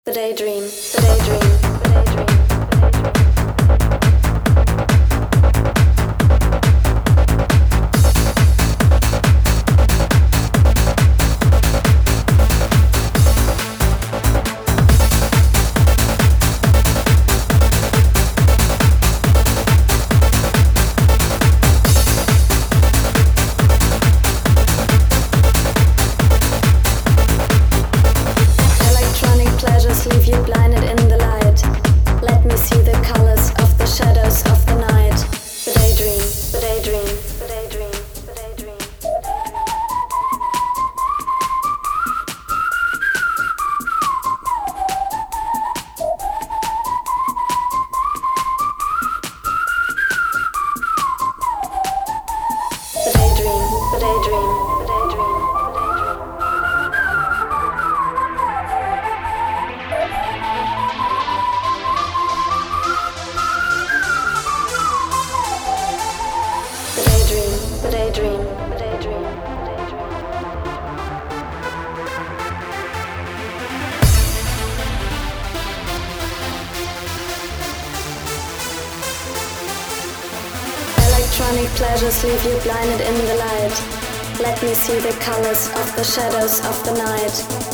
The daydream, the daydream, the daydream. Leave you blinded in the light. Let me see the colors of the shadows of the night. The daydream, the daydream, the daydream, the daydream. The daydream, the daydream, the daydream. The daydream, the daydream, the daydream. Electronic pleasures leave you blinded in the light. Let me see the colors of the shadows of the night.